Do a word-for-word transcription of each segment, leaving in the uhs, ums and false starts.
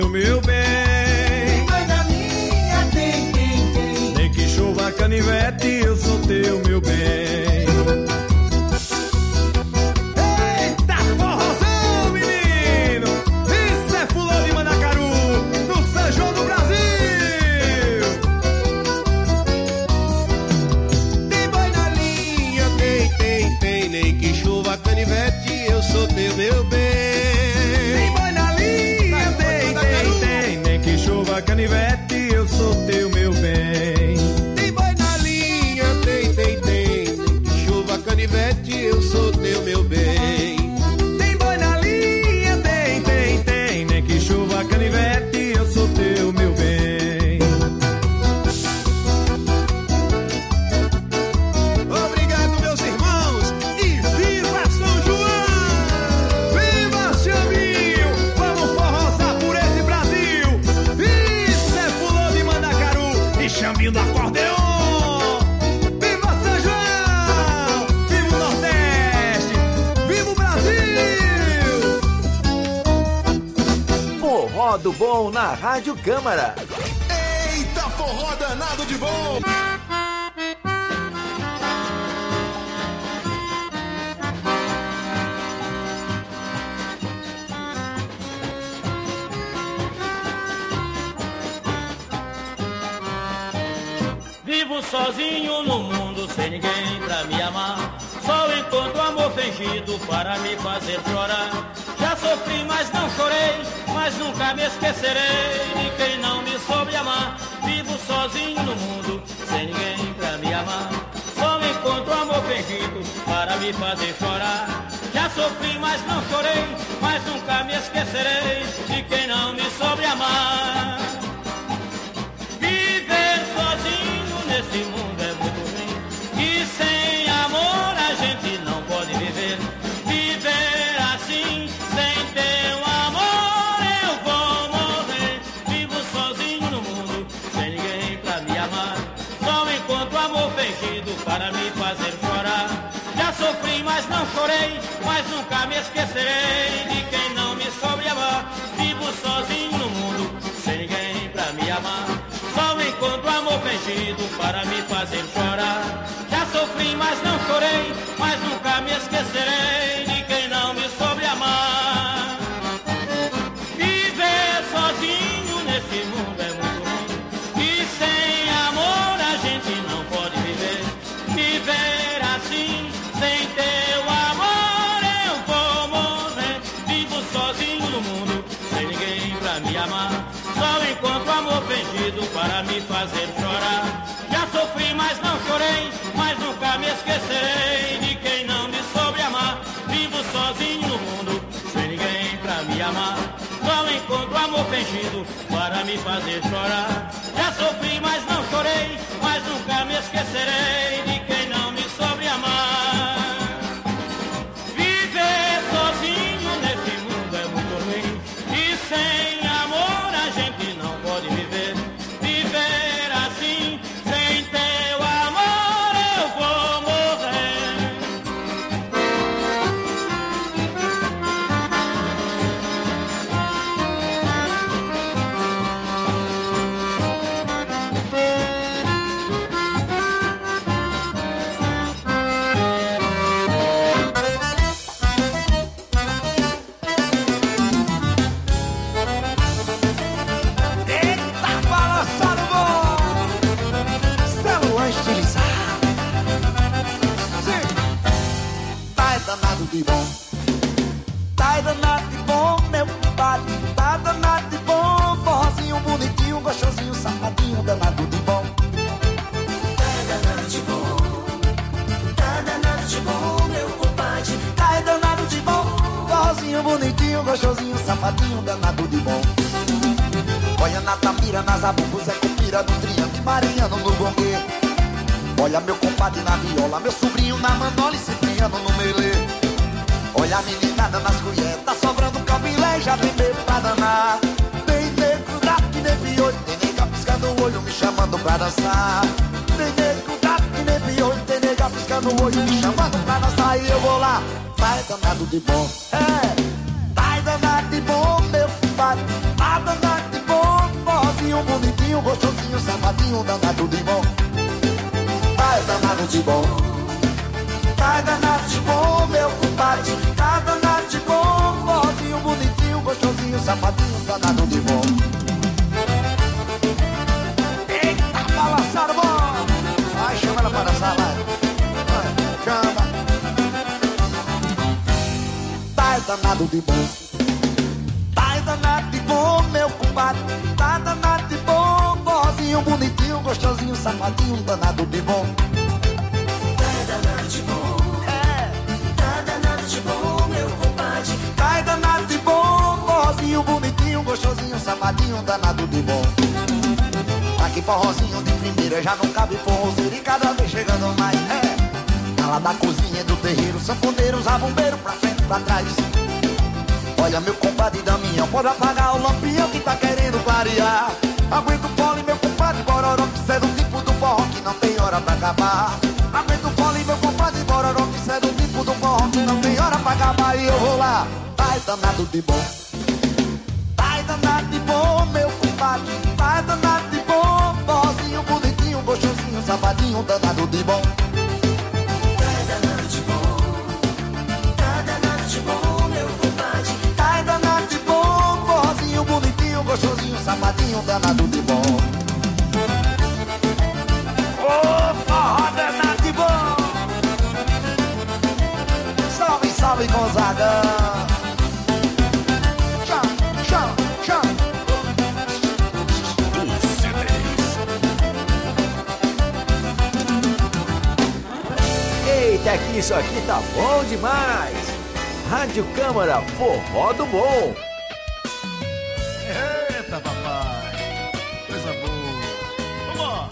Meu bem, vai na minha, tem, tem, tem. Nem que chova canivete, eu sou teu, meu bem. Eita, forrozão, menino! Isso é fulano de Mandacaru, no São João do Brasil. Tem boi na linha, tem, tem, tem. Nem que chova canivete, eu sou teu, meu bem. Canivete, eu sou teu, meu bem. Tem boi na linha, tem, tem, tem. Nem que chova canivete, eu sou teu, meu bem. Tem boi na linha, tem, tem, tem. Nem que chova canivete, eu sou teu, meu bem. Obrigado, meus irmãos, e viva São João! Viva, Chaminho! Vamos forrosar por esse Brasil! Chaminho do acordeon. Viva São João! Viva o Nordeste! Viva o Brasil! Forró do Bom na Rádio Câmara. Eita, forró danado de bom! Vivo sozinho no mundo, sem ninguém pra me amar. Só encontro amor fingido para me fazer chorar. Já sofri, mas não chorei, mas nunca me esquecerei de quem não me soube amar. Vivo sozinho no mundo, sem ninguém pra me amar. Só encontro amor fingido para me fazer chorar. Já sofri, mas não chorei, mas nunca me esquecerei de quem não me soube amar. Viver sozinho nesse mundo é muito ruim, e sem amor a gente não pode viver. Viver assim, sem teu amor eu vou morrer. Vivo sozinho no mundo, sem ninguém pra me amar. Só encontro amor fingido para me fazer chorar. Já sofri, mas não chorei, mas nunca me esquecerei de quem não me soube amar. Vivo sozinho no mundo, sem ninguém pra me amar. Só encontro amor fingido para me fazer chorar. Já sofri, mas não chorei, mas nunca me esquecerei de quem não me soube amar. Viver sozinho nesse mundo é muito ruim, e sem amor a gente não pode viver. Viver assim, sem teu amor eu vou morrer. Vivo sozinho no mundo, sem ninguém pra me amar. Só encontro amor fingido para me fazer chorar. Já sofri, mas não chorei, mas nunca me esquecerei de quem não me soube amar. Vivo sozinho no mundo, sem ninguém pra me amar. Só encontro amor fingido para me fazer chorar. Já sofri, mas não chorei, mas nunca me esquecerei de quem não me soube amar. Viver sozinho nesse mundo é muito ruim, e sem amor a gente não pode viver. Viver assim, sem teu amor eu vou morrer. danado de bom. Tá danado de bom, meu compadre. Tá danado de bom. Forrozinho bonitinho, gostosinho, safadinho, danado de bom. Tá danado de bom. Tá danado de bom, meu compadre. Tá danado de bom. Forrozinho bonitinho, gostosinho, safadinho, danado de bom. Olha na Tamira, na Zabumbu, Zé Cupira, no Triângulo, Mariano, no gongue. Olha meu compadre na viola, meu sobrinho na manola e Cipriano no melê. Olha a meninada nas colheres, tá sobrando cabilé, já tem bebo pra danar. Tem nego gato que nem piolho, tem nega piscando o olho me chamando pra dançar. Tem nego gato que nem piolho, tem nega piscando o olho me chamando pra dançar. E eu vou lá, tá danado de bom. É, tá danado de bom, meu compadre. Tá danado Rosinho bonitinho, gostosinho, safadinho, danado de bom. Tá danado de bom. Tá danado de bom, meu compadre. Tá danado de bom. Rosinho bonitinho, gostosinho, safadinho, danado de bom. Eita, balançado bom. Vai, chama ela para a sala. Vai, chama. Tá danado de bom. Tá danado de bom, meu compadre. Tá danado de bom. Rosinho bonitinho, gostosinho, safadinho, danado de bom. Tá danado de bom. É. Tá danado de bom, meu compadre. Tá danado de bom. Rosinho bonitinho, gostosinho, safadinho, danado de bom. Aqui forrozinho de primeira, já não cabe forrozeiro e cada vez chegando mais. É. Ela da cozinha do terreiro, sanfoneiro, zabumbeiro, pra frente e pra trás. Olha meu compadre Damião, pode apagar o lampião que tá querendo clarear. Aguenta o pole, meu compadre Bororó, que cê é do tipo do forró que não tem hora pra acabar. Aguenta o pole, meu compadre Bororó, que cê é do tipo do forró que não tem hora pra acabar. E eu vou lá, vai danado de bom. Vai danado de bom, meu compadre. Vai danado de bom, forrozinho bonitinho, gostosinho, safadinho, danado de bom. Tá danado de bom. Tá danado de bom, meu compadre. Tá danado de bom, forrozinho bonitinho, gostosinho, safadinho, danado de bom. Ô, forró danado de bom. Salve, salve, Gonzaga. Tchau, tchau, tchau. Eita, que isso aqui tá bom demais! Rádio Câmara, forró do bom! Eita, papai, coisa boa. Vamos!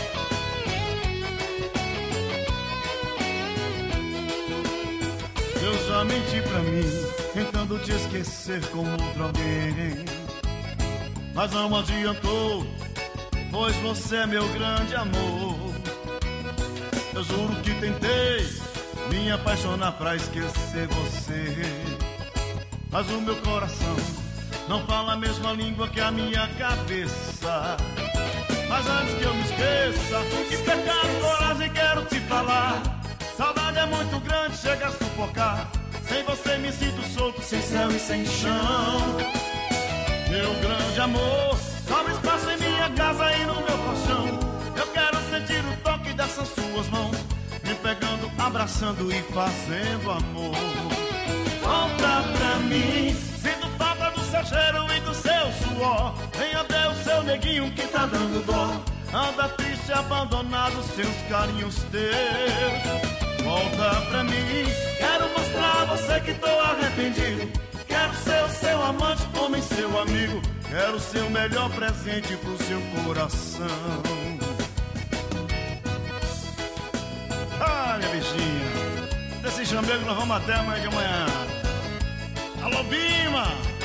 Eu já menti pra mim, tentando te esquecer com outro alguém. Mas não adiantou, pois você é meu grande amor. Eu juro que tentei me apaixonar pra esquecer você, mas o meu coração não fala a mesma língua que a minha cabeça. Mas antes que eu me esqueça, que pecado, coragem, quero te falar. Saudade é muito grande, chega a sufocar. Sem você me sinto solto, sem céu e sem chão. Meu grande amor, sobra espaço em minha casa e no meu colchão. Eu quero sentir o toque dessas suas mãos, me pegando, abraçando e fazendo amor. Volta pra mim, sinto falta do seu cheiro e do seu suor. Venha ver o seu neguinho que tá dando dó. Anda triste, abandonado, seus carinhos teus. Volta pra mim, quero mostrar a você que tô arrependido. Quero ser o seu amante, homem, seu amigo. Quero ser o melhor presente pro seu coração. Ah, minha bichinha, desse chamego nós vamos até amanhã de amanhã. Alô, Bima!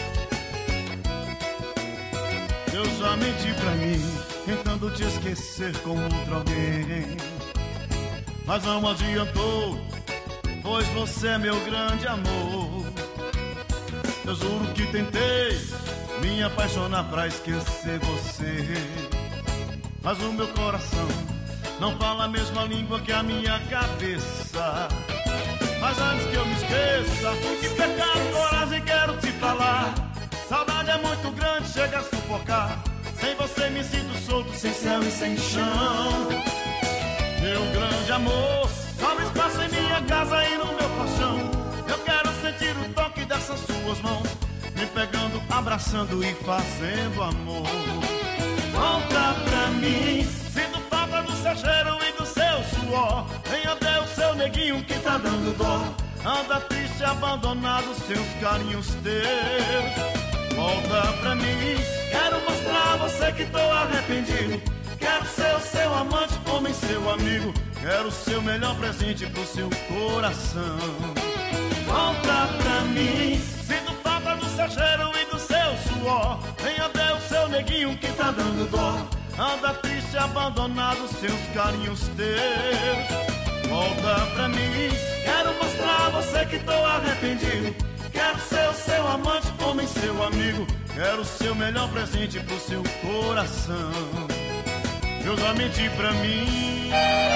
Eu já menti pra mim, tentando te esquecer com outro alguém. Mas não adiantou, pois você é meu grande amor. Eu juro que tentei me apaixonar pra esquecer você, mas o meu coração não fala a mesma língua que a minha cabeça. Mas antes que eu me esqueça, que pecado, coragem, quero te falar. Saudade é muito grande, chega a sufocar. Sem você me sinto solto, sem céu e sem chão. Meu grande amor, sobra espaço em minha casa e no meu colchão. Eu quero sentir o toque dessas suas mãos, me pegando, abraçando e fazendo amor. Volta pra mim, sinto falta do seu cheiro e do seu suor. Venha ver o seu neguinho que tá dando dó. Anda triste, abandonado, seus carinhos teus. Volta pra mim, quero mostrar a você que tô arrependido. Quero ser o seu amante, homem, seu amigo. Quero ser o melhor presente pro seu coração. Volta pra mim, sinto falta do seu cheiro e do seu suor. Venha ver o seu neguinho que tá dando dó. Anda triste, abandonado, seus carinhos teus. Volta pra mim, quero mostrar a você que tô arrependido. Quero ser o seu amante, homem, seu amigo. Quero ser o melhor presente pro seu coração. Eu já menti pra mim.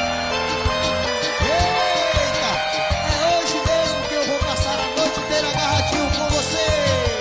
Eita, é hoje mesmo que eu vou passar a noite inteira agarradinho com você.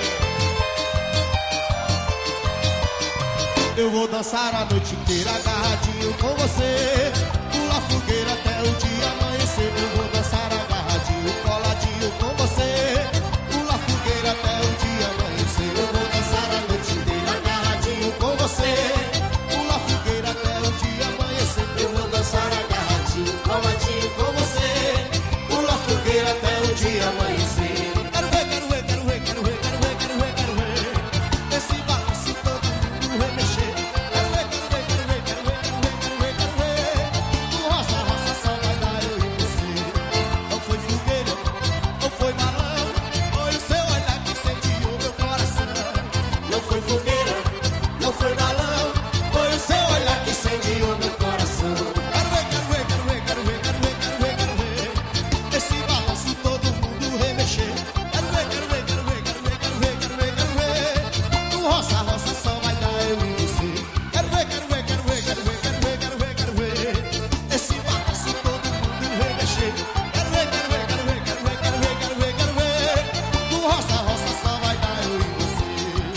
Eu vou dançar a noite inteira agarradinho com você. Pular fogueira até o dia amanhecer. Eu vou dançar agarradinho, coladinho com você. Pular fogueira até o dia amanhecer. Eu vou dançar a noite inteira agarradinho com você. Pular fogueira até o dia amanhecer. Eu vou dançar agarradinho, coladinho com você. Pular fogueira até o dia amanhecer. Quero ver, quero ver, quero ver, quero ver, quero ver, quero ver, quero ver esse balanço todo mundo remexer. Quero ver, quero ver, quero ver, quero ver, quero ver, quero ver, quero ver. Do roça, roça, só vai dar eu e você. Não foi fogueira, não foi balão, foi o seu olhar que incendiou meu coração. Não foi fogueira, não foi balão, foi o seu olhar que incendiou meu coração. Quero ver, quero ver, quero ver, quero ver, quero ver, quero ver, quero ver esse balanço todo mundo remexer. Quero ver, quero ver, quero ver, quero ver, quero ver, quero ver, quero ver. Do roça, roça, só vai dar eu e você. Quero ver, quero ver, quero ver, quero ver, quero ver, quero ver, quero ver esse balanço todo mundo remexer. Quero ver, quero ver, quero ver, quero ver, quero ver, quero ver, quero ver. Do roça, roça, só vai dar eu e você.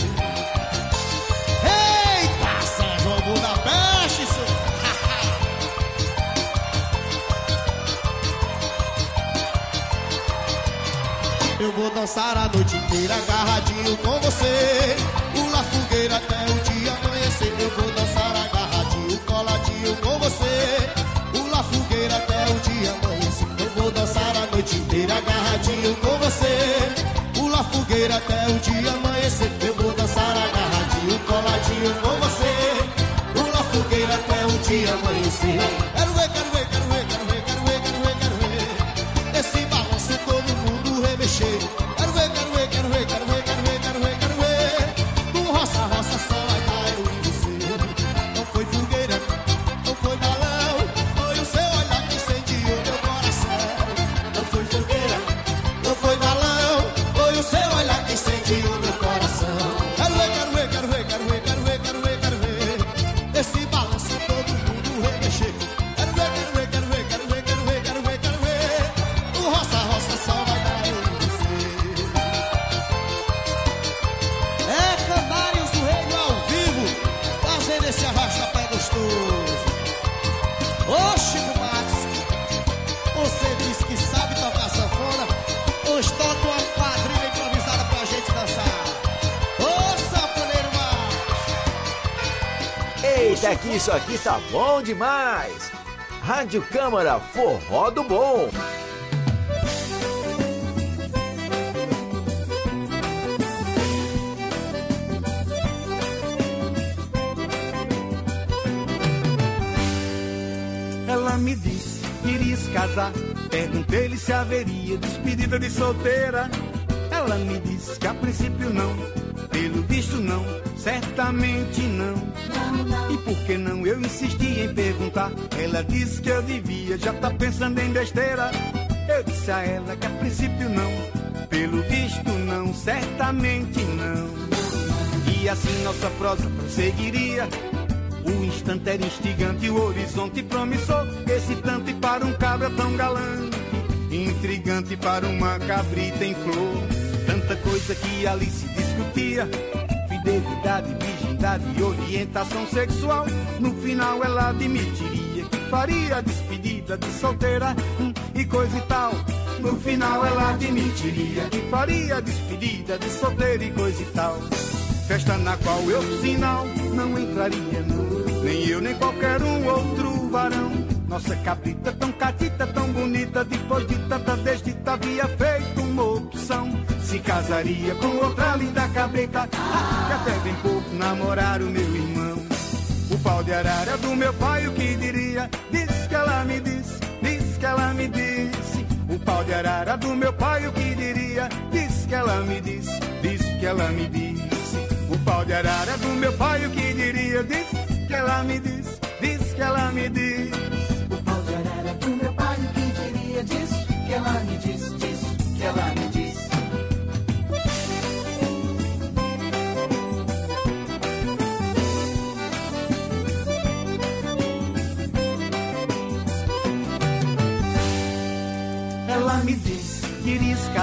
Eita, São João Budapeste, isso. Eu vou dançar a noite inteira agarradinho com você. Pular fogueira até o dia amanhecer. Eu vou dançar agarradinho, coladinho com você. Pular fogueira até o dia amanhecer. Eu vou dançar a noite inteira agarradinho com você. Pular fogueira até o dia amanhecer. Eu vou dançar agarradinho, coladinho com você. Pular fogueira até o dia amanhecer. Quero ver, quero ver, quero ver, quero ver, quero ver, quero ver, quero ver esse balanço todo mundo remexer. Quero ver, quero ver, quero ver, quero ver, quero ver, quero ver, quero ver. Do roça, roça, só vai dar eu e você. Não foi fogueira, não foi balão, foi o seu olhar que incendiou meu coração. Não foi fogueira, não foi balão, foi o seu olhar que incendiou meu coração. Quero ver, quero ver, quero ver, quero ver, quero ver, quero ver, quero ver esse balanço todo mundo remexer. Quero ver, quero ver, quero ver, quero ver, quero ver, quero ver, quero ver. Do roça, roça, só vai dar eu e você. É Canários do Reino ao vivo, fazendo esse arrasta-pé gostoso. Ô Chico Max, você disse que sabe tocar sanfona, hoje toca uma quadrilha improvisada pra gente dançar. Ô sanfoneiro Max. Eita, que isso aqui tá bom demais! Rádio Câmara Forró do Bom. Ela me disse que iria se casar. Perguntei-lhe se haveria despedida de solteira. Ela me disse que a princípio não, pelo visto não, certamente não. E por que não? Eu insisti em perguntar. Ela disse que eu devia já tá pensando em besteira. Eu disse a ela que a princípio não, pelo visto não, certamente não. E assim nossa prosa prosseguiria. O instante era instigante, o horizonte promissor, excitante para um cabra tão galante, intrigante para uma cabrita em flor. Tanta coisa que ali se discutia, fidelidade, virgindade e orientação sexual. No final ela admitiria que faria a despedida de solteira hum, e coisa e tal. No final ela admitiria que faria a despedida de solteira e coisa e tal. Festa na qual eu, por sinal, não entraria não, nem eu nem qualquer um outro varão. Nossa cabrita tão catita, tão bonita, depois de tanta desdita havia feito uma opção. Se casaria com outra linda cabrita, ah, que até bem pouco namorar o meu irmão. O pau de arara do meu pai, o que diria? Diz que ela me disse, diz que ela me disse. O pau de arara do meu pai, o que diria? Diz que ela me disse, diz que ela me disse. O pau de arara do meu pai, o que diria? Diz que ela me disse, diz que ela me disse. O pau de arara do meu pai, o que diria? Diz que ela me disse, diz que ela me disse.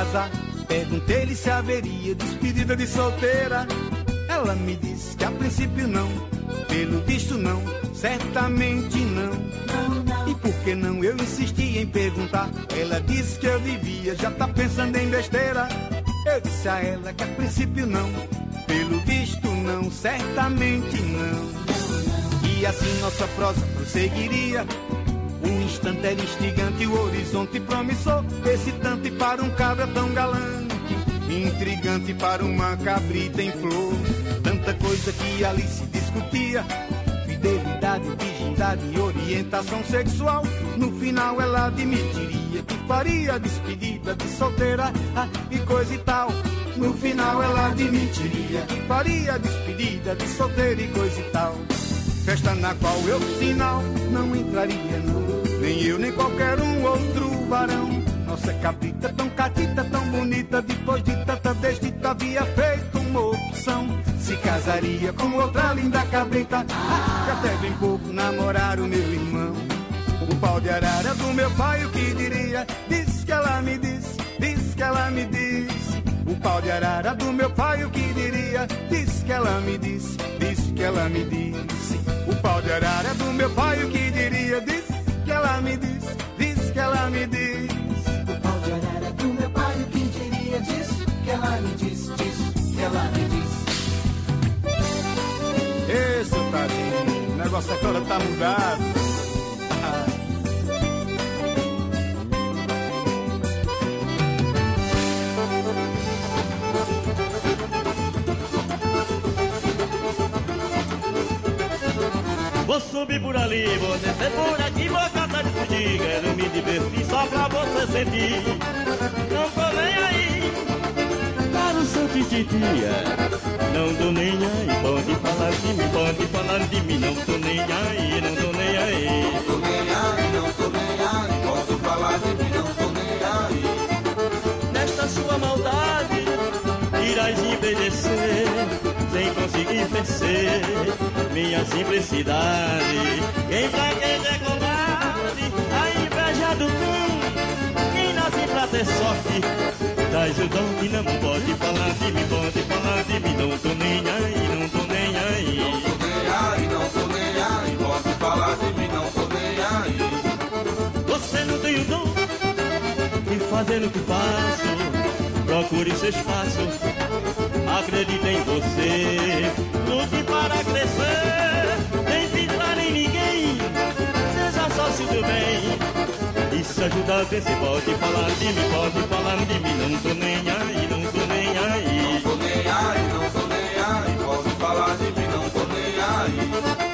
casar. Perguntei-lhe se haveria despedida de solteira. Ela me disse que a princípio não, pelo visto não, certamente não. Não, não. E por que não? Eu insisti em perguntar. Ela disse que eu devia já tá pensando em besteira. Eu disse a ela que a princípio não, pelo visto não, certamente não. E assim nossa prosa prosseguiria. Um instante era instigante, o horizonte promissor, excitante para um cabra tão galante, intrigante para uma cabrita em flor. Tanta coisa que ali se discutia, fidelidade, virgindade e orientação sexual. No final ela admitiria que faria a despedida de solteira, ah, e coisa e tal. No final ela admitiria que faria a despedida de solteira e coisa e tal. Festa na qual eu, sinal, não entraria não, nem eu nem qualquer um outro varão. Nossa cabrita tão catita, tão bonita, depois de tanta desdita havia feito uma opção. Se casaria com outra linda cabrita, ah, que até bem pouco namorar o meu irmão. O pau de arara do meu pai, o que diria? Diz que ela me disse, diz que ela me disse. O pau de arara do meu pai, o que diria? Diz que ela me disse, diz que ela me disse. O pau de arara do meu pai, o que diria? Diz que ela me disse, diz que ela me disse. O pau de arara do meu pai, o que diria? Diz que ela me disse, diz que ela me disse. Esse tadinho, o negócio agora tá mudado. Vou subir por ali, vou descer por aqui, vou cantar de fugir. Quero me divertir só pra você sentir. Não tô nem aí para o seu tititi. Não tô nem aí, pode falar de mim, pode falar de mim. Não tô nem aí, não tô nem aí. Não tô nem aí, não tô nem aí. Pode falar de mim, não tô nem aí. Nesta sua maldade irás envelhecer sem conseguir vencer minha simplicidade. Quem fraqueja é covarde, a inveja do cão. Quem nasce pra ter sorte, traz o dom que não pode falar de mim, pode falar de mim. Não tô nem aí, não tô nem aí. Não tô nem aí, não tô nem aí. Pode falar de mim, não tô nem aí. Você não tem o dom de fazer o que faço. Procure seu espaço, acredite em você, lute para crescer, nem pisar em ninguém, seja sócio do bem. Isso ajuda a vencer, pode falar de mim, pode falar de mim. Não tô nem aí, não tô nem aí. Não tô nem aí, não tô nem aí. Pode falar de mim, não tô nem aí.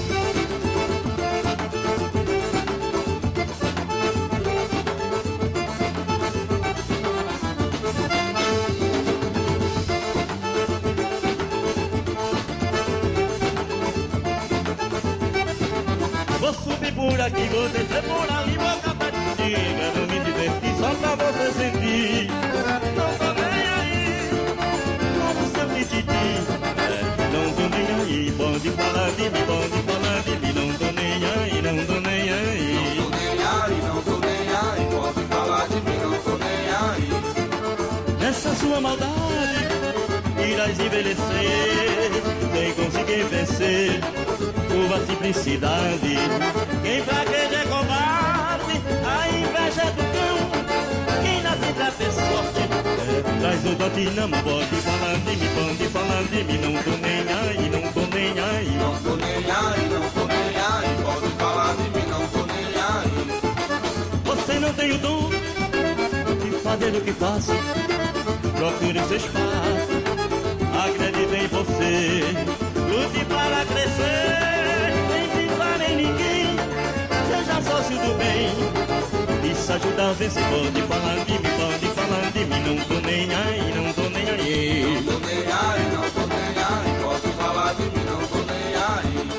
Vou subir por aqui, vou descer por ali, vou cantar de ti. Quero me divertir só pra você sentir. Não tô nem aí para o seu tititi. É, não tô nem aí, pode falar de mim, pode falar de mim. Não tô nem aí, não tô nem aí. Não tô nem aí, não tô nem aí. Pode falar de mim, não tô nem aí. Nessa sua maldade irás envelhecer sem conseguir vencer tua simplicidade. Quem fraqueja é covarde, a inveja é do cão. Quem nasce pra ter sorte, é, traz o dote, não pode falar de mim, pode falar de mim. Não tô nem aí, não tô nem aí. Não tô nem aí, não tô nem aí. Pode falar de mim, não tô nem aí. Você não tem o dom de fazer o que faço. Procure seu espaço, acredite em você, lute para crescer, nem pisar em ninguém, seja sócio do bem. Isso ajuda a vencer, pode falar de mim, pode falar de mim. Não tô nem aí, não tô nem aí. Não tô nem aí, não tô nem aí. Pode falar de mim, não tô nem aí.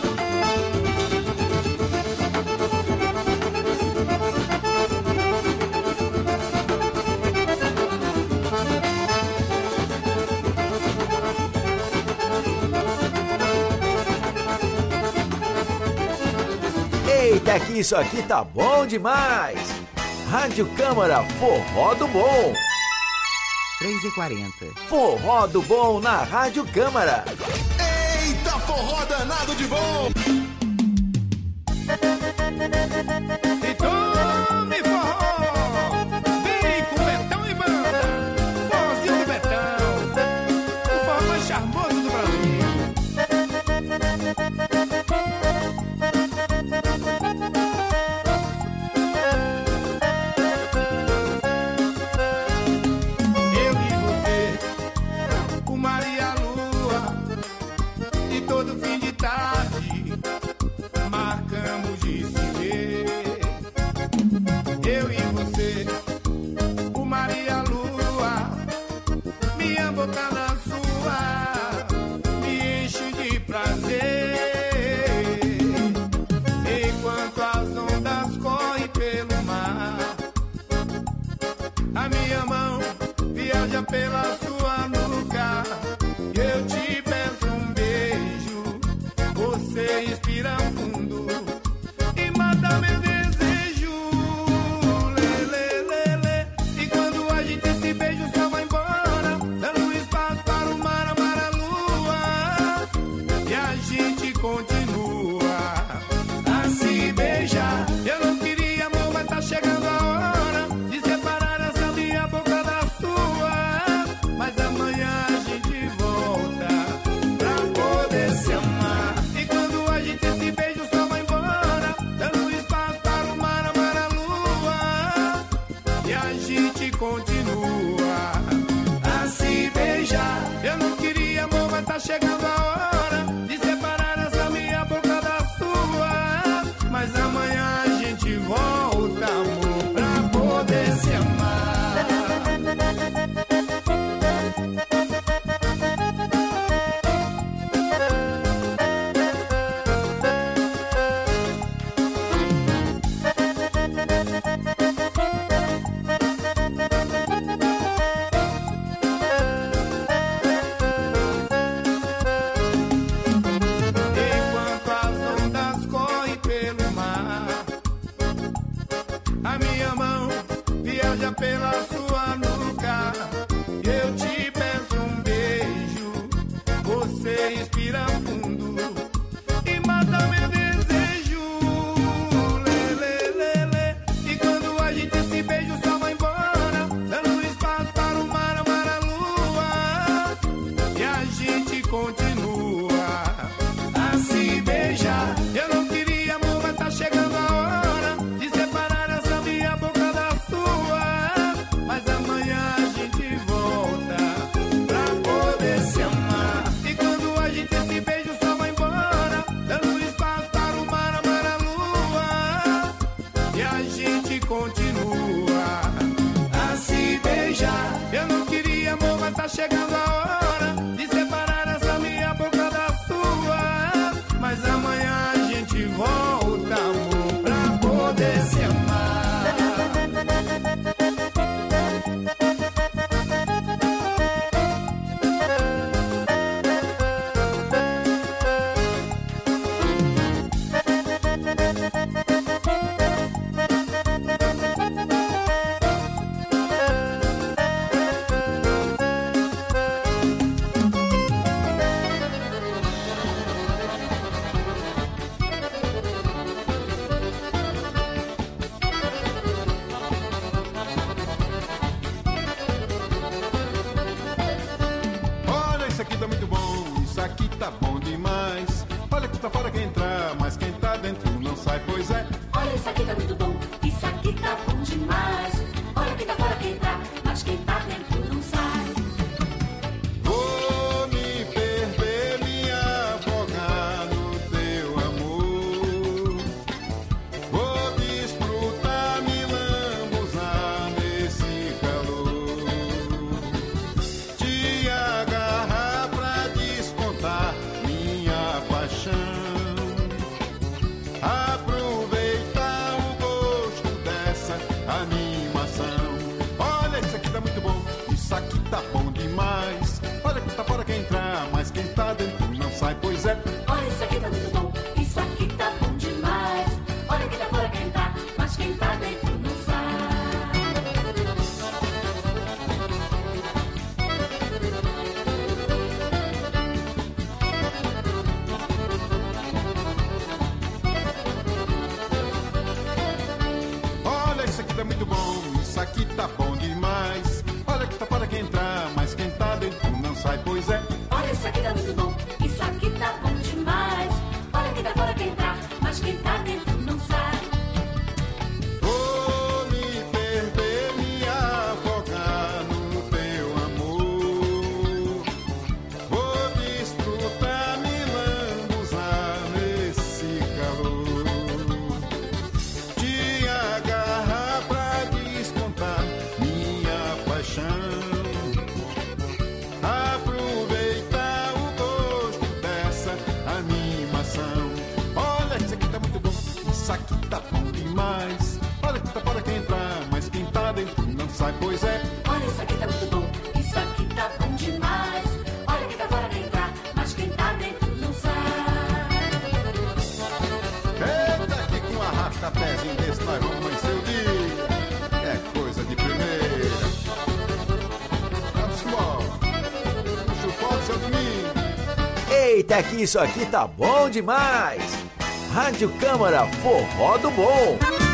Eita, que isso aqui tá bom demais! Rádio Câmara Forró do Bom. três e quarenta. Forró do Bom na Rádio Câmara. Eita, forró danado de bom! E tome forró! Vem com Betão e banda! Forrozinho do Betão! O forró mais charmoso do Brasil! Eu e você, o mar e a lua, e todo fim de tarde marcamos de se ver. Eu e você, o mar e a lua, minha boca na sua, me enche de prazer. Enquanto as ondas correm pelo mar, a minha mão viaja pela sua nuca. Eu te peço um beijo, você inspira fundo e mata meu desejo. Lê, lê, lê, lê. E quando a gente se beija, o sol vai embora, dando espaço para o mar, amar a lua. E a gente continua a se beijar. Eu não queria, amor, mas tá chegando a hora de separar essa minha boca da sua. Mas amanhã a gente volta pra poder se amar. E quando a gente se beija, o sol vai embora, dando espaço para o mar, amar a lua. E a gente continua a se beijar. Eu não queria, amor, mas tá chegando a hora de separar essa minha boca da sua. Mas amanhã a gente volta, amor, pra poder se amar. Enquanto as ondas correm pelo mar, a minha mão viaja pela sua nuca. Eu te peço um beijo, você inspira fundo e mata meu desejo. Lê, lê, lê, lê. E quando a gente se beija, o sol vai embora, dando espaço para o mar, amar a lua. E a gente continua a se beijar. Eu não queria, amor, mas tá chegando a hora de separar essa minha boca da sua. Mas amanhã a gente volta pra poder se amar. E quando a gente se beija, o sol vai embora, dando espaço para o mar, amar a lua. E a gente continua a se beijar. Eu não queria, amor, mas tá chegando a hora de separar essa minha boca da sua. Mas amanhã a gente volta, amor, pra poder se amar. Olha, isso aqui tá muito bom, isso aqui tá bom demais. Olha que tá fora quem entrar, mas quem tá dentro não sai, pois é. Olha, isso aqui tá muito bom, isso aqui tá bom demais. Olha quem tá fora, quem tá, mas quem tá dentro não sai. Vou me perder, me afogar no teu amor. Vou desfrutar, me lambuzar nesse calor. Te agarrar pra descontar minha paixão. Aproveitar o gosto dessa animação. Olha, isso aqui tá muito bom, isso aqui tá bom demais. Olha que tá fora quem entrar, mas quem tá dentro não sai, pois é. Olha, isso aqui tá muito bom, isso aqui tá bom demais. Olha quem tá fora, quem tá, mas quem tá dentro não sai. aqui tá muito bom, isso aqui tá bom demais. Olha quem tá fora quer entrar, mas quem tá dentro não sai. Vou me perder, me afogar no teu amor. Vou desfrutar, me lambuzar nesse calor. Te agarrar pra descontar minha paixão. Aproveitar o gosto dessa animação. Olha, isso aqui tá muito bom, isso aqui tá bom demais. Olha que tá fora quem entrar, mas quem tá dentro não sai, pois é. Olha, isso aqui tá muito bom, isso aqui tá bom demais. Olha quem tá fora quer entrar, mas quem tá dentro não sai. Eita, que com arrasta-pezinho desse nós vamos amanhecer o dia. É coisa de primeira. Vamos embora. Puxa o foto, seu domingo. Eita, que isso aqui tá bom demais! Rádio Câmara Forró do Bom.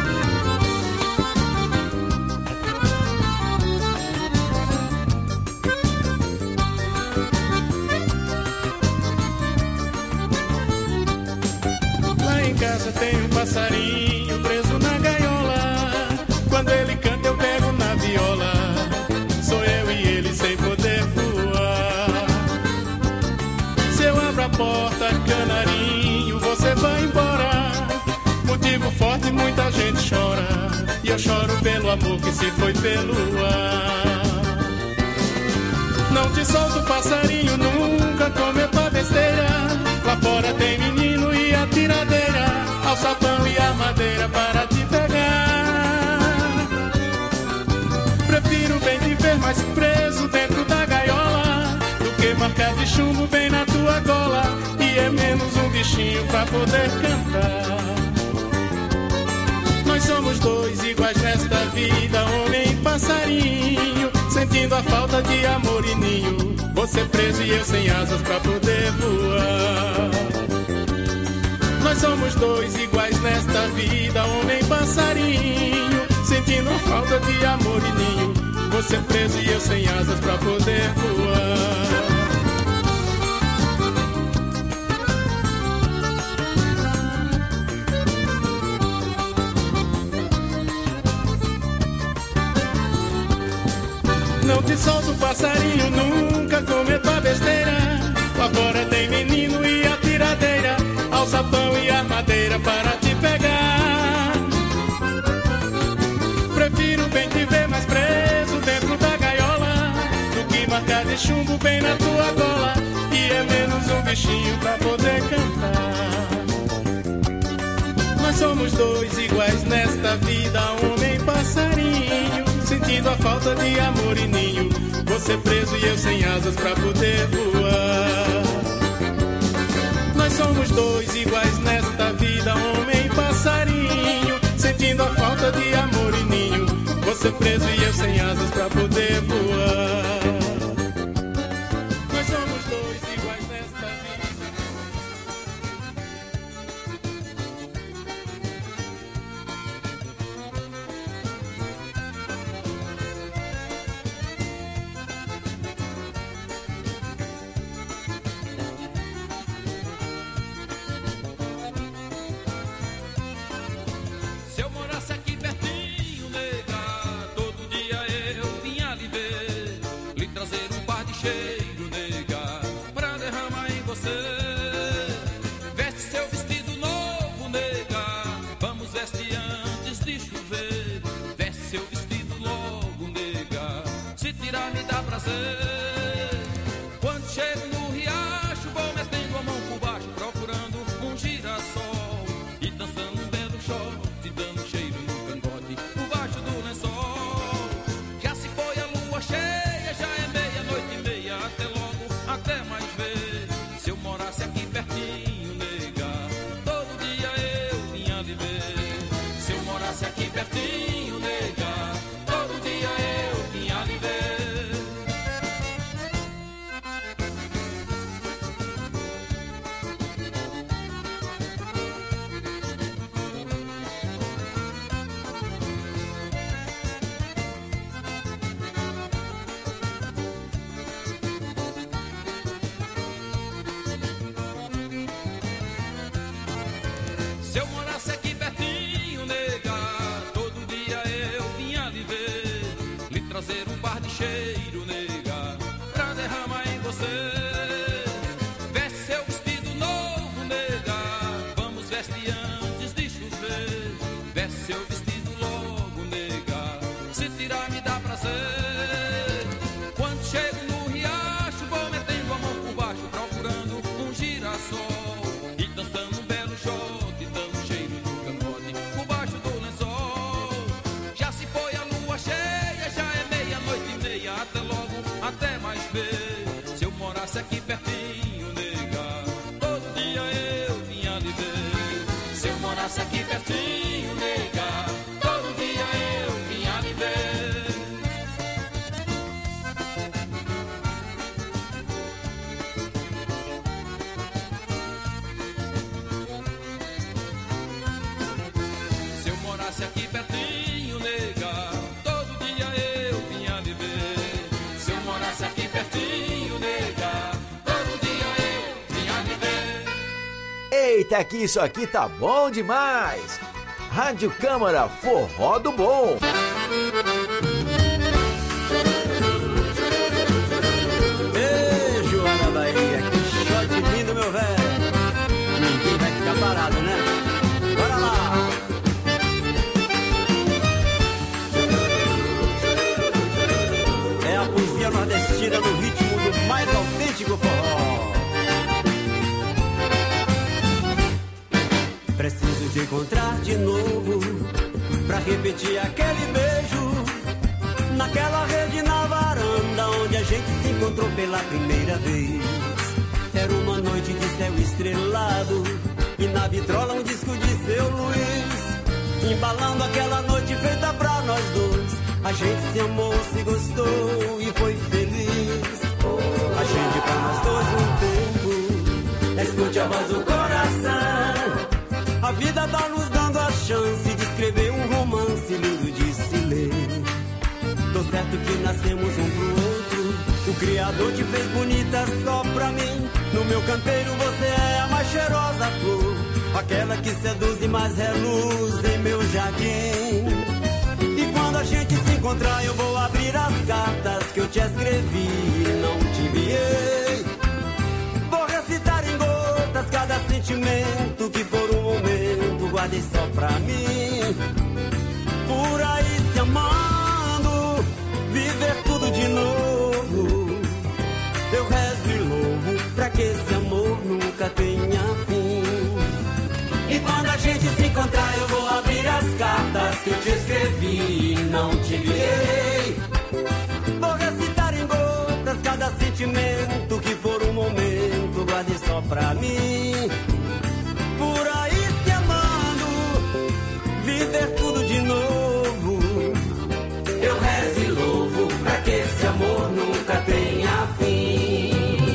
Lá em casa tem um passarinho preso na gaiola. Quando ele canta eu pego na viola. Sou eu e ele sem poder voar. Se eu abro a porta, canarinho, você vai embora. Motivo forte, muita gente chora. E eu choro pelo amor que se foi pelo ar. Não te solto, passarinho, nunca cometo a besteira. Lá fora tem menino e atiradeira, alçapão e armadeira para te pegar. Prefiro bem te ver mais preso dentro da gaiola do que marcar de chumbo bem na tua gola. E é menos um bichinho pra poder cantar. Nós somos dois iguais nesta vida, homem e passarinho, sentindo a falta de amor e ninho. Você preso e eu sem asas pra poder voar. Nós somos dois iguais nesta vida, homem e passarinho, sentindo a falta de amor e ninho. Você preso e eu sem asas pra poder voar. Não te solto, passarinho, nunca cometo a besteira. Lá fora tem menino e atiradeira, alçapão e armadeira para te pegar. Prefiro bem te ver mais preso dentro da gaiola do que marcar de chumbo bem na tua gola. E é menos um bichinho pra poder cantar. Nós somos dois iguais nesta vida, homem e passarinho, sentindo a falta de amor e ninho. Você preso e eu sem asas pra poder voar. Nós somos dois iguais nesta vida, homem e passarinho, sentindo a falta de amor e ninho. Você preso e eu sem asas pra poder voar. Nós somos dois iguais nesta vida. Se eu morasse aqui pertinho, nega, todo dia eu vinha lhe ver. morasse aqui pertinho, nega, todo dia eu vinha lhe ver. Se eu morasse aqui pertinho, nega, todo dia eu vinha lhe ver. Se eu morasse aqui pertinho, nega, todo dia eu vinha lhe ver. Eita, que isso aqui tá bom demais! Rádio Câmara Forró do Bom. Beijo, Ana Bahia, que shot lindo, meu velho. Ninguém vai ficar parado, né? Bora lá! É a poesia nordestina no ritmo do mais autêntico forró. Preciso te encontrar de novo pra repetir aquele beijo naquela rede na varanda onde a gente se encontrou pela primeira vez. Era uma noite de céu estrelado e na vitrola um disco de seu Luiz, embalando aquela noite feita pra nós dois. A gente se amou, se gostou e foi feliz. A gente pra nós dois um tempo. Escute a voz do coração. A vida tá nos dando a chance de escrever um romance lindo de se ler. Tô certo que nascemos um pro outro. O Criador te fez bonita só pra mim. No meu canteiro você é a mais cheirosa flor, aquela que seduz e mais reluz em meu jardim. E quando a gente se encontrar eu vou abrir as cartas que eu te escrevi e não te enviei. Vou recitar em gotas cada sentimento que por um momento guardei só pra mim. Por aí se amando, viver tudo de novo. Eu rezo e louvo pra que esse amor nunca tenha fim. E quando a gente se encontrar eu vou abrir as cartas que eu te escrevi e não te enviei. Vou recitar em gotas cada sentimento que por um momento guardei só pra mim. Por aí se amando, viver tudo de novo. Eu rezo e louvo pra que esse amor nunca tenha fim.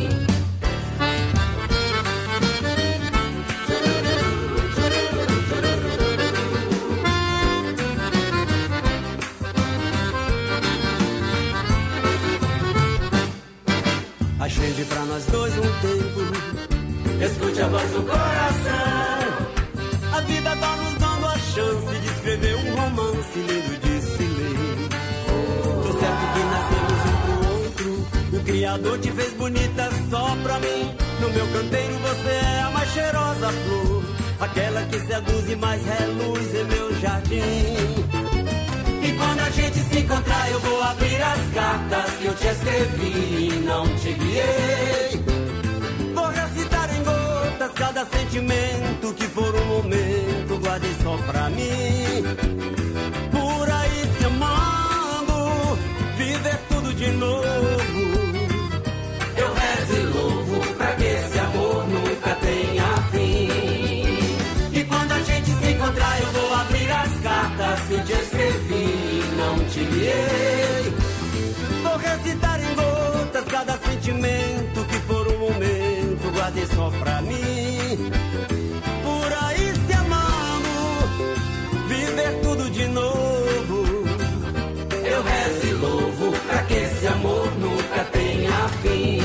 Agende pra nós dois um tempo. Escute a voz do coração. A vida tá nos dando a chance de escrever um romance lindo de se ler. Tô certo que nascemos um pro outro. O Criador te fez bonita só pra mim. No meu canteiro você é a mais cheirosa flor, aquela que seduz e mais reluz em meu jardim. E quando a gente se encontrar eu vou abrir as cartas que eu te escrevi e não te enviei. Vou recitar em gotas cada sentimento que por um momento guardei só pra mim. Por aí se amando, viver tudo de novo. Eu rezo e louvo pra que esse amor nunca tenha fim. E quando a gente se encontrar eu vou abrir as cartas que eu te escrevi e não te enviei. Vou recitar em gotas cada sentimento que por um momento guardei só pra mim. Por aí se amando, viver tudo de novo. Eu rezo e louvo pra que esse amor nunca tenha fim.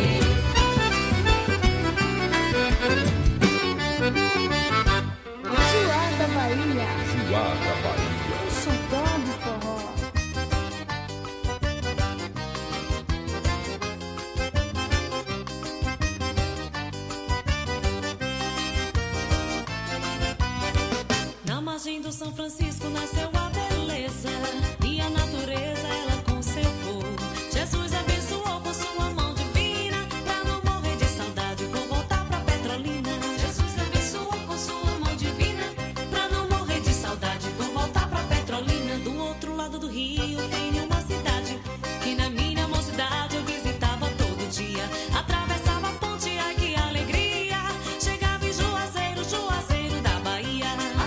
Joá da Bahia. Joá da Bahia. Sultão do forró. Na margem do São Francisco nasceu a beleza e a natureza ela conservou. Jesus abençoou com sua mão divina pra não morrer de saudade, vou voltar pra Petrolina. Jesus abençoou com sua mão divina pra não morrer de saudade, vou voltar pra Petrolina. Do outro lado do rio tem uma cidade que na minha mocidade eu visitava todo dia. Atravessava a ponte, ai que alegria, chegava em Juazeiro, Juazeiro da Bahia.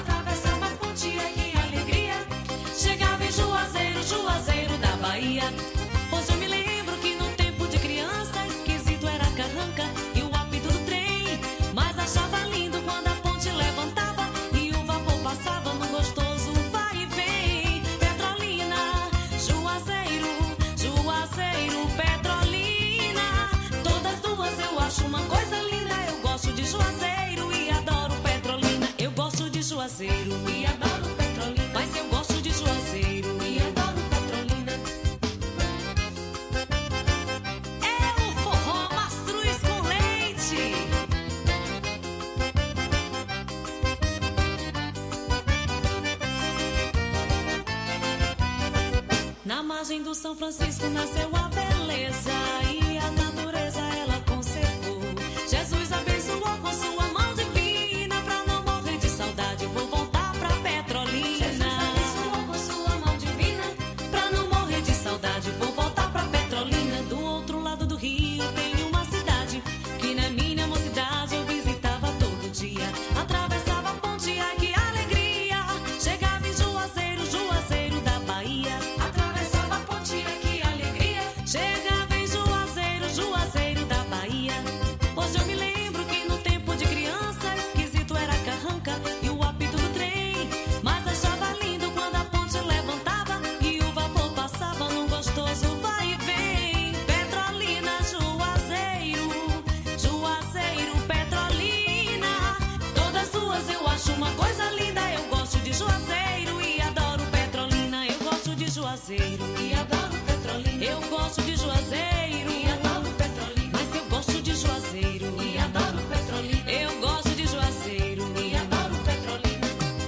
do São Francisco nasceu a beleza e a natureza ela conservou. Jesus abençoou com sua mão divina, pra não morrer de saudade vou voltar pra Petrolina. Jesus abençoou com sua mão divina, pra não morrer de saudade vou voltar pra Petrolina. Do outro lado do rio tem uma cidade que na minha mocidade eu visitava todo dia. Atravessava a ponte, ai que alegria, chegava em Juazeiro, Juazeiro da Bahia. Atravessava a ponte, ai que alegria, chegava em Juazeiro, Juazeiro da Bahia. Hoje eu me lembro que no tempo de criança esquisito era a carranca e o apito do trem, mas achava lindo quando a ponte levantava e o vapor passava num gostoso vai e vem. Petrolina, Juazeiro, Juazeiro, Petrolina, todas suas eu acho uma coisa linda. Eu gosto de Juazeiro e adoro Petrolina. Eu gosto de Juazeiro e adoro Petrolina. Eu gosto de Juazeiro e adoro Petrolina. Mas eu gosto de Juazeiro e adoro Petrolina. Eu gosto de Juazeiro e adoro Petrolina.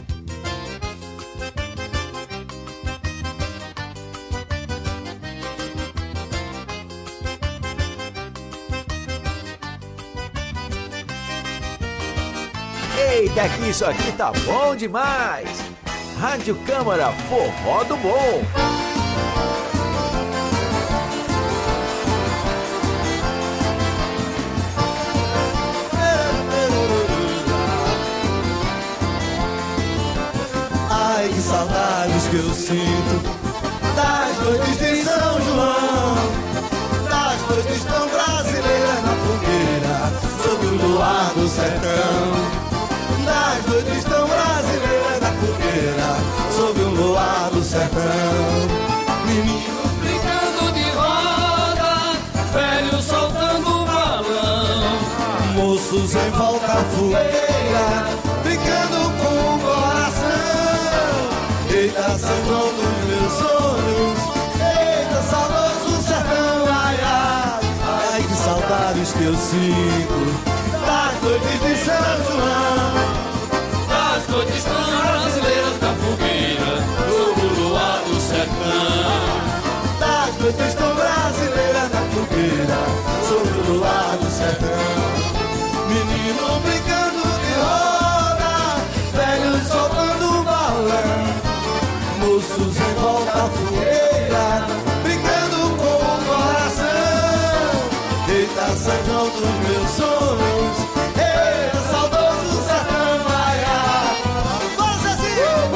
Eita, que isso aqui tá bom demais! Rádio Câmara Forró do Bom. Ai, que saudades que eu sinto das noites de São João, das noites tão brasileiras na fogueira, sob o luar do sertão. Das noites tão brasileiras na fogueira, sob o luar do sertão. Menino brincando de roda, velho soltando balão, moços em volta à fogueira, brincando com o coração. Eita, São João dos meus sonhos, eita, saudoso sertão, ai, ai. Ai, que saudades que eu sinto das noites de São João, das noites tão brasileiras da fogueira, sob o luar do sertão. das noites tão brasileiras na fogueira, sob o luar do sertão. Menino brincando de roda, velho soltando balão, moços em volta à fogueira, brincando com o coração. Eita, São João dos meus sonhos, eita, saudoso sertão, ai, ai. Vamos assim!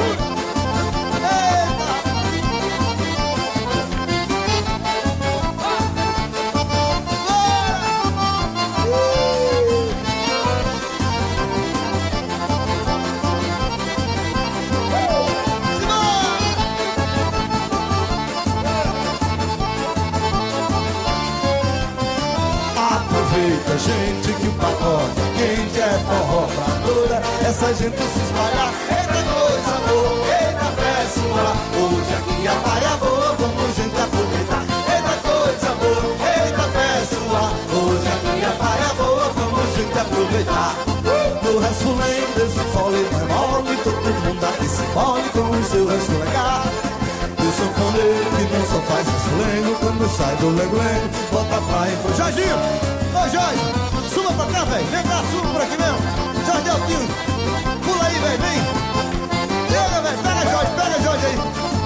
Aproveita, gente, que o pacote quente é forró pra toda essa gente se espalhar. Eita coisa boa, eita pessoa, hoje aqui a praia boa, vamos gente aproveitar. Eita coisa boa, eita pessoa, hoje aqui a praia boa, vamos gente aproveitar. No resto lembro desse fole não é mole, todo mundo aqui se fole com o seu resto legal. Eu sou sanfoneiro que não só faz esse lengo, quando sai do lengo-lengo, volta pra ir. Jorginho! Ô Jorge, suba pra cá, velho. Vem cá, suba por aqui mesmo. Jorge Deltinho, pula aí, velho, vem. Pega, velho, pega Jorge, pega Jorge aí.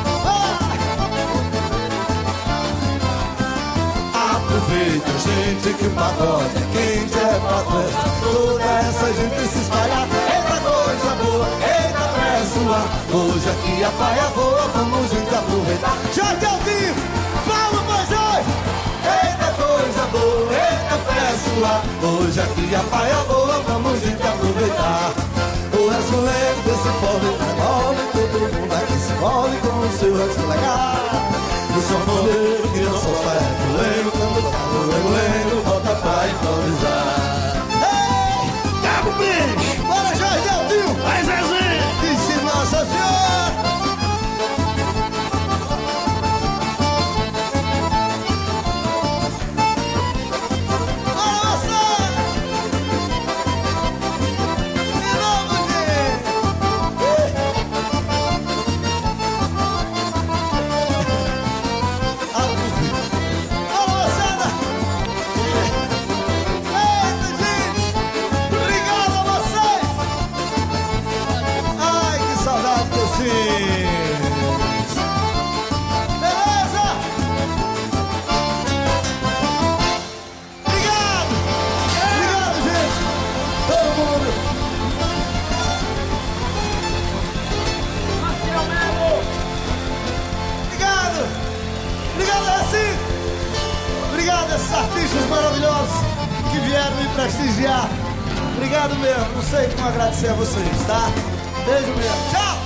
Ah! Aproveita, gente, que o pagode é quente, é pra festa. Toda essa gente se espalhar. Eita coisa boa, eita pessoa, hoje aqui a praia voa, vamos gente aproveitar. Jorge Deltinho, palma pra Jorge. Eita coisa boa, eita pessoa, hoje aqui a praia boa, vamos gente aproveitar. O resto leve desse fole é mole, todo mundo aqui se mole com o seu resto legal. Eu sou sanfoneiro que não só faz lengo, quando fala o lengo-lengo, volta pra improvisar. Ei, Cabo Bicho, bora Jorge Deltinho, vai Zezinho, vixe Nossa Senhora. prestigiar. Obrigado mesmo, não sei como agradecer a vocês, tá? Beijo mesmo, tchau!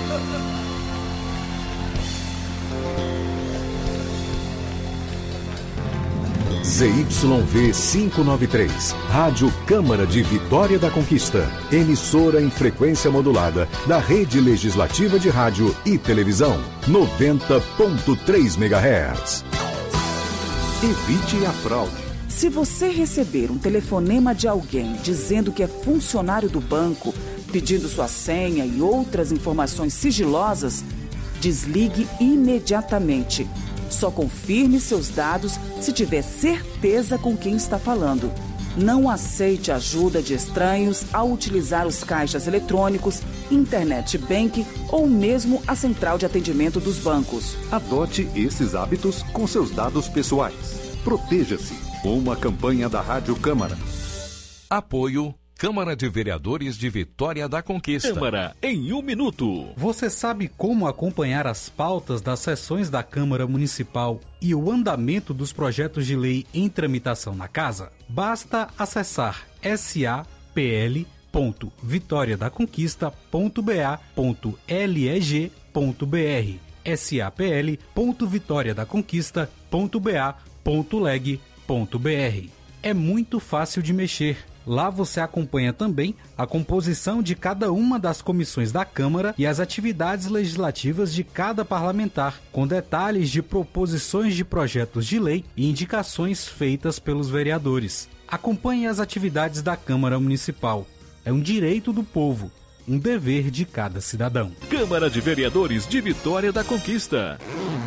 Z Y V quinhentos e noventa e três, Rádio Câmara de Vitória da Conquista, emissora em frequência modulada da Rede Legislativa de Rádio e Televisão, noventa ponto três megahertz. Evite a fraude. Se você receber um telefonema de alguém dizendo que é funcionário do banco, pedindo sua senha e outras informações sigilosas, desligue imediatamente. Só confirme seus dados se tiver certeza com quem está falando. Não aceite ajuda de estranhos ao utilizar os caixas eletrônicos, internet bank ou mesmo a central de atendimento dos bancos. Adote esses hábitos com seus dados pessoais. Proteja-se. Uma campanha da Rádio Câmara. Apoio Câmara de Vereadores de Vitória da Conquista. Câmara em um minuto. Você sabe como acompanhar as pautas das sessões da Câmara Municipal e o andamento dos projetos de lei em tramitação na casa? Basta acessar s a p l ponto vitória da conquista ponto b a ponto leg ponto b r s a p l ponto vitória da conquista ponto b a ponto leg ponto b r. É muito fácil de mexer. Lá você acompanha também a composição de cada uma das comissões da Câmara e as atividades legislativas de cada parlamentar, com detalhes de proposições de projetos de lei e indicações feitas pelos vereadores. Acompanhe as atividades da Câmara Municipal. É um direito do povo, um dever de cada cidadão. Câmara de Vereadores de Vitória da Conquista.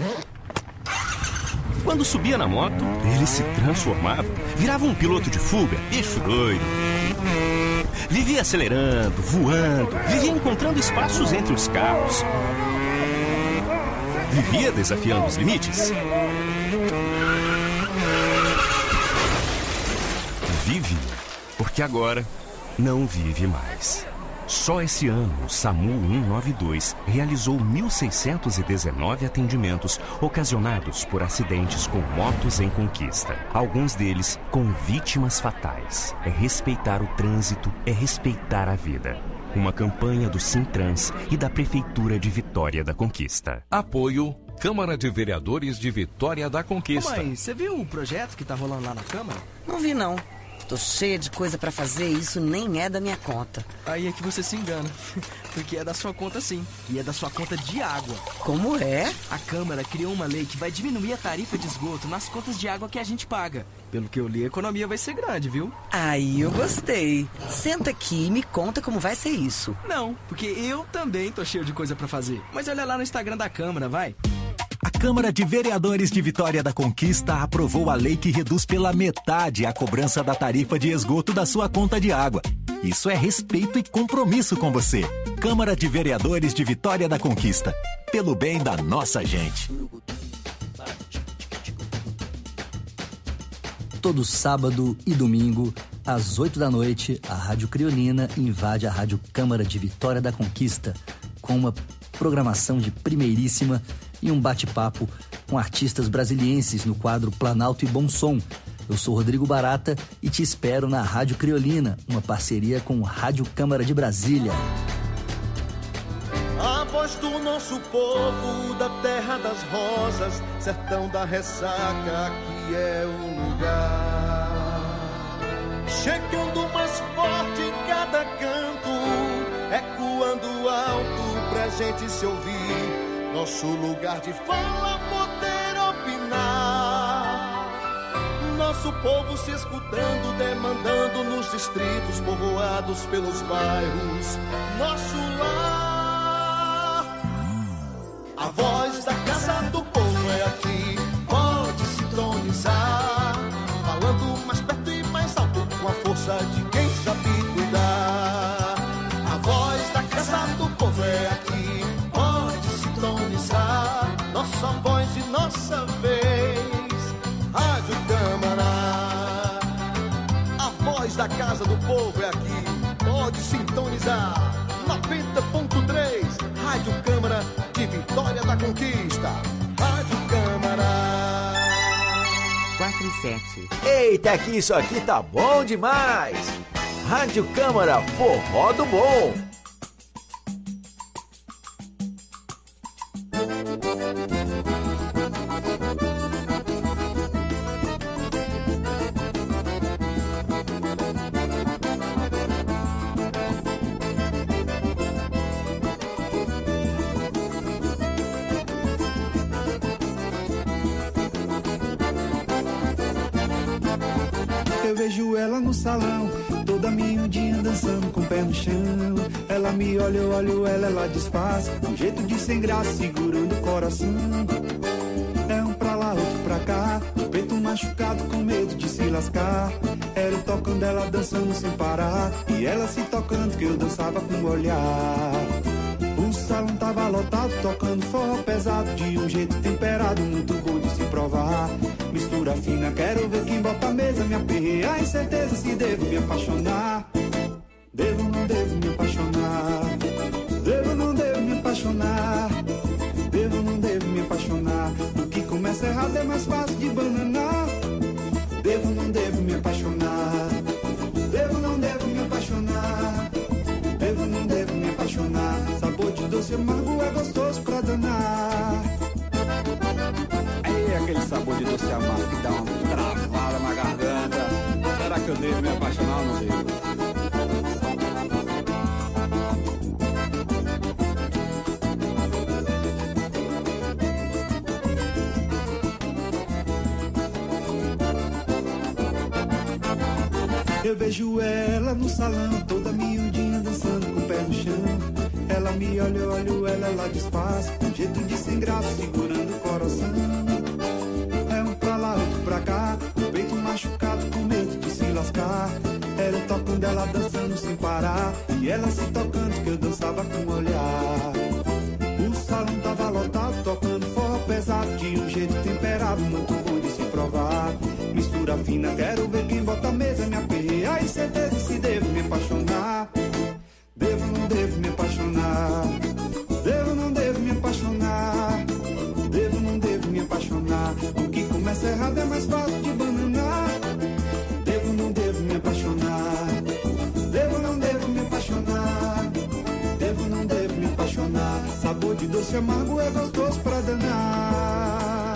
Quando subia na moto, ele se transformava, virava um piloto de fuga, bicho doido. Vivia acelerando, voando, vivia encontrando espaços entre os carros. Vivia desafiando os limites. Vive, porque agora não vive mais. Só esse ano, o SAMU cento e noventa e dois realizou mil seiscentos e dezenove atendimentos ocasionados por acidentes com motos em conquista. Alguns deles com vítimas fatais. É respeitar o trânsito, é respeitar a vida. Uma campanha do Sintrans e da Prefeitura de Vitória da Conquista. Apoio Câmara de Vereadores de Vitória da Conquista. Ô mãe, você viu o projeto que tá rolando lá na Câmara? Não vi, não. Tô cheia de coisa pra fazer e isso nem é da minha conta. Aí é que você se engana, porque é da sua conta sim, e é da sua conta de água. Como é? A Câmara criou uma lei que vai diminuir a tarifa de esgoto nas contas de água que a gente paga. Pelo que eu li, a economia vai ser grande, viu? Aí eu gostei. Senta aqui e me conta como vai ser isso. Não, porque eu também tô cheio de coisa pra fazer. Mas olha lá no Instagram da Câmara, vai. A Câmara de Vereadores de Vitória da Conquista aprovou a lei que reduz pela metade a cobrança da tarifa de esgoto da sua conta de água. Isso é respeito e compromisso com você. Câmara de Vereadores de Vitória da Conquista. Pelo bem da nossa gente. Todo sábado e domingo, às oito da noite, a Rádio Criolina invade a Rádio Câmara de Vitória da Conquista com uma programação de primeiríssima e um bate-papo com artistas brasilienses no quadro Planalto e Bom Som. Eu sou Rodrigo Barata e te espero na Rádio Criolina, uma parceria com Rádio Câmara de Brasília. A voz do nosso povo, da terra das rosas, sertão da ressaca, aqui é o lugar. Chegando mais forte em cada canto, ecoando alto pra gente se ouvir. Nosso lugar de fala, poder opinar. Nosso povo se escutando, demandando nos distritos, povoados pelos bairros. Nosso lar. A voz da casa do povo é aqui, pode sintonizar. Falando mais perto e mais alto, com a força de quem sabe cuidar. A voz da casa do povo é aqui, nossa voz e nossa vez. Rádio Câmara, a voz da casa do povo é aqui, pode sintonizar. Noventa ponto três, Rádio Câmara de Vitória da Conquista. Rádio Câmara quatro e sete. Eita, que isso aqui tá bom demais! Rádio Câmara Forró do Bom. Eu vejo ela no salão, toda miudinha dançando com o pé no chão. Ela me olha, eu olho ela, ela disfarça, um jeito de sem graça, segurando o coração. É um pra lá, outro pra cá, o peito machucado com medo de se lascar. Era o tocando dela dançando sem parar, e ela se tocando que eu dançava com o olhar. O salão tava lotado, tocando forró pesado, de um jeito temperado, muito bom de se provar. Mistura fina, quero ver quem bota a mesa, me aperrear, incerteza se devo me apaixonar. Devo, não devo me apaixonar. Devo, não devo me apaixonar. Devo, não devo me apaixonar. O que começa errado é mais fácil de bananar. Devo, não devo me apaixonar. Devo, não devo me apaixonar. Devo, não devo me apaixonar. Sabor de doce amargo é gostoso pra danar. É aquele sabor de doce amargo que dá uma travada na garganta. Será que eu devo me apaixonar ou não devo? Eu vejo ela no salão, toda miudinha dançando com o pé no chão. Ela me olha, eu olho ela, ela disfarça, um jeito de sem graça, segurando o coração. É um pra lá, outro pra cá, o peito machucado com medo de se lascar. Era o tocando dela dançando sem parar, e ela se tocando que eu dançava com o olhar. O salão tava lotado, tocando forró pesado, de um jeito temperado, muito bom de se provar. Mistura fina, quero ver quem bota a mesa, me aperrear, incerteza se devo me apaixonar. Devo, não devo me apaixonar. Devo, não devo me apaixonar. Devo, não devo me apaixonar. O que começa errado é mais fácil de bananar. Devo, não devo me apaixonar. Devo, não devo me apaixonar. Devo, não devo me apaixonar. Sabor de doce amargo é gostoso pra danar.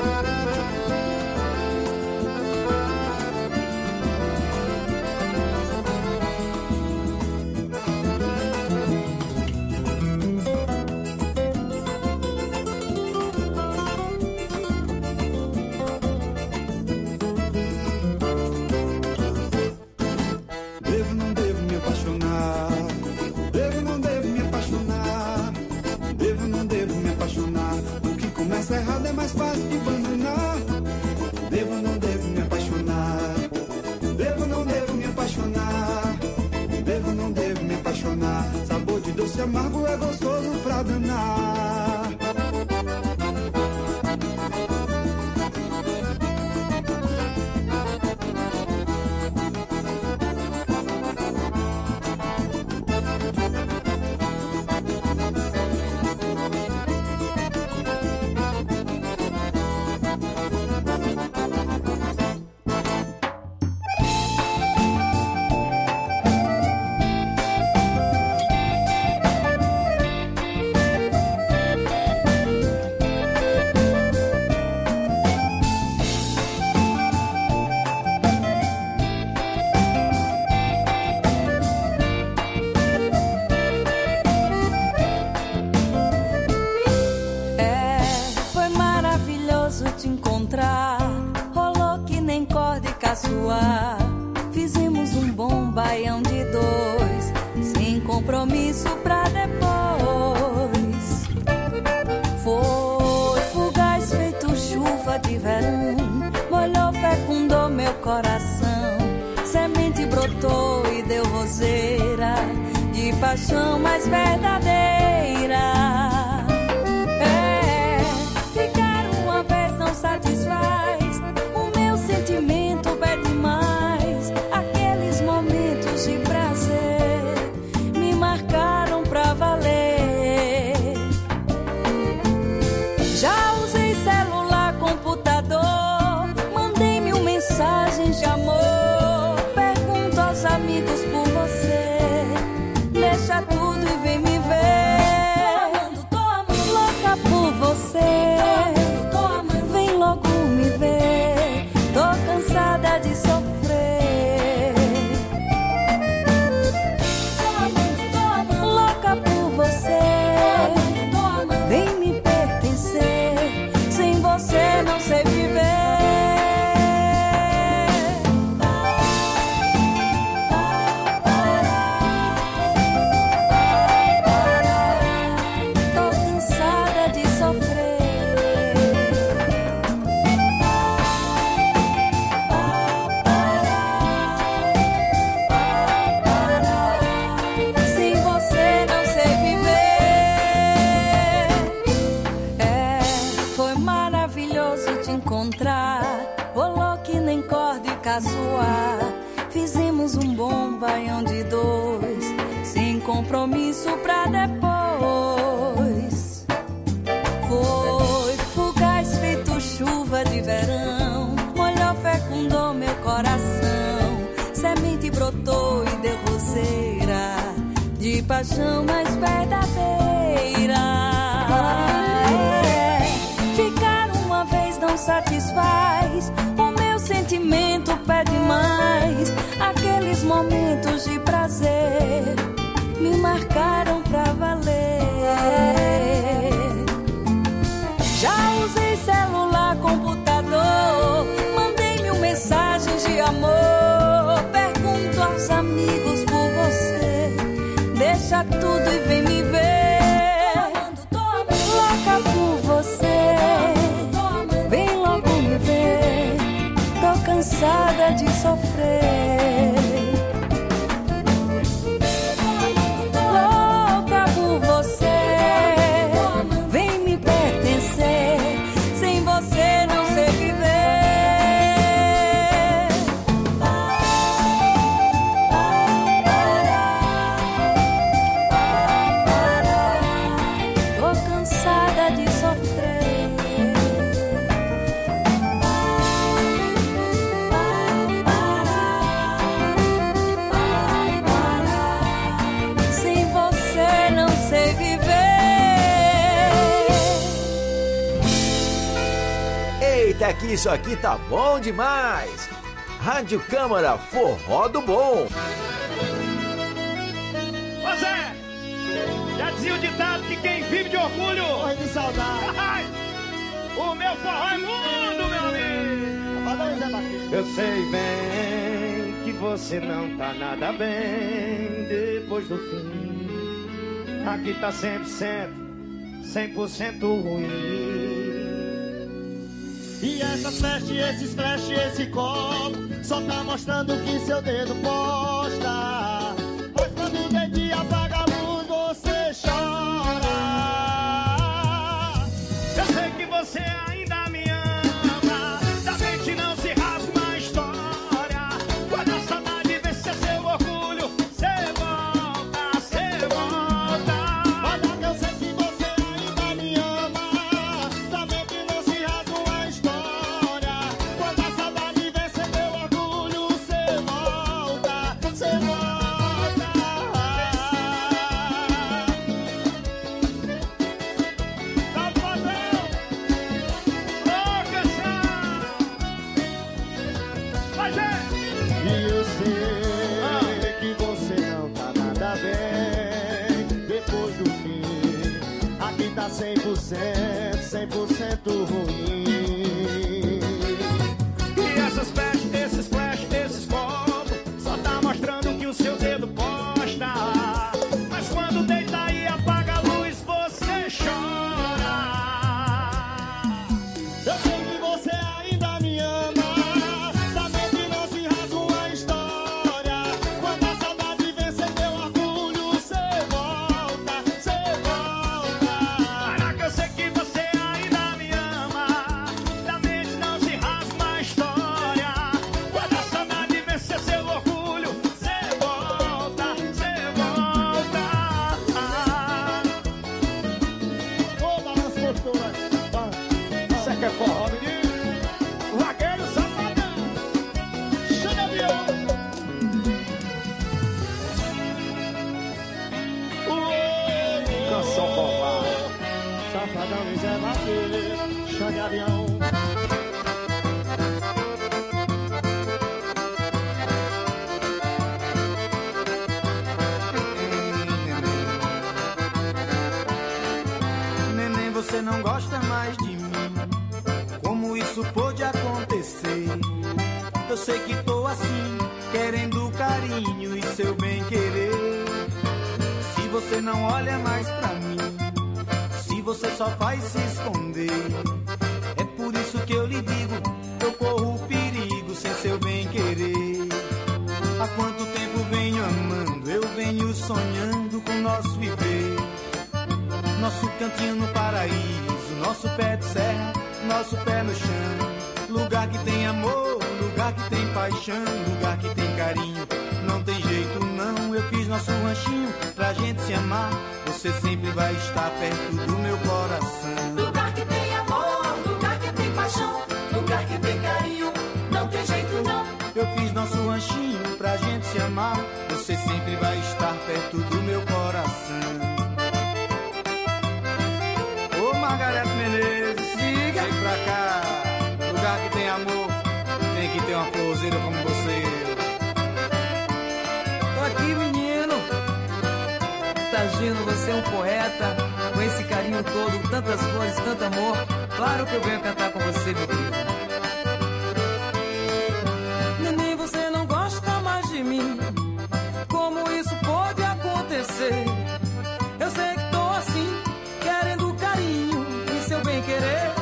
Devo, não devo me apaixonar. Devo, não devo me apaixonar. Devo, não devo me apaixonar. O que começa errado é mais fácil de abandonar. Devo, não devo me apaixonar. Devo, não devo me apaixonar. Devo, não devo me apaixonar. Sabor de doce amargo é gostoso pra danar. Fizemos um bom baião de dois, sem compromisso pra depois. Foi fugaz feito chuva de verão, molhou, fecundou meu coração. Semente brotou e deu roseira de paixão mais verdadeira. É, ficar uma vez não satisfaz, o meu sentimento pede mais. Aqueles momentos de prazer me marcaram pra valer. Já usei celular, computador, mandei mil mensagens de amor. Pergunto aos amigos por bom baião de dois, sem compromisso pra depois. Foi fugaz feito chuva de verão, molhou, fecundou meu coração, semente brotou e deu roseira de paixão mais verdadeira. É, ficar uma vez não satisfaz, o meu sentimento pede mais. Aqueles momentos de prazer me marcaram pra valer. Já usei celular, computador, mandei mil mensagens de amor. Pergunto aos amigos por você, deixa tudo e vem me ver. Louca por você, vem logo me ver. Tô cansada de sofrer. Louca por você, vem me pertencer. Sem você não sei viver. Tô cansada de sofrer. Sem você não sei viver. Eita, que isso aqui tá bom demais! Rádio Câmara Forró do Bom. Ô Zé, já dizia o ditado que quem vive de orgulho morre de saudade. O meu forró é mundo, meu amigo. Eu sei bem que você não tá nada bem depois do fim. Aqui tá cem por cento, cem por cento ruim. E essas flashes, esses flash, esse copo só tá mostrando que seu dedo posta. Pois quando o dedinho apaga a luz, você chora. Eu sei que você ainda me ama, da mente não se rasga uma história. Quando a saudade vencer seu orgulho, cê volta, cê volta. Olha que eu sei que você ainda me ama, da mente não se rasga uma história. Quando a saudade vencer meu orgulho, cê volta, cê volta. Tá fazendo? Louca, Mas é. E eu sei que você não tá nada bem depois do fim. Aqui tá cem por cento, cem por cento ruim. E essas flash, esses flash, esses copos só tá mostrando que o seu dedo posta. Mas quando deita e apaga a luz, você chora. Eu sei que você ainda me ama, da mente não se rasga uma história. Quando a saudade vencer meu orgulho, cê volta, cê volta. Caraca, eu sei que você ainda me ama, da mente não se rasga uma história. Quando a saudade vencer seu orgulho, cê volta, cê volta. Ô, balanço postura. Você quer forró, menino? Vaqueiro safadão. Chega avião. Canção forró. Safadão e Zé Vaqueiro. Chega de avião. Neném, você não gosta mais de mim. Como isso pôde acontecer? Eu sei que tô assim, querendo carinho e seu bem querer. Se você não olha mais pra mim, se você só faz se esconder, é por isso que eu lhe digo, eu corro perigo sem seu bem querer. Há quanto tempo venho amando, eu venho sonhando com nosso viver. Nosso cantinho no paraíso, nosso pé de serra, nosso pé no chão. Lugar que tem amor, lugar que tem paixão, lugar que tem carinho. não tem jeito não. Eu fiz nosso ranchinho pra gente se amar. Você sempre vai estar perto do meu coração. Lugar que tem amor, lugar que tem paixão, lugar que tem carinho, não tem jeito não. Eu fiz nosso ranchinho pra gente se amar. Você sempre vai estar perto do meu coração. Ô Margarete Menezes, siga vem pra cá. Lugar que tem amor, tem que ter uma florzeira como você. Tô aqui, menino. Tá agindo, você é um poeta. Com esse carinho todo, tantas flores, tanto amor. Claro que eu venho cantar com você, meu querido. Neném, você não gosta mais de mim. Como isso pode acontecer? Eu sei que tô assim, querendo carinho e seu bem querer.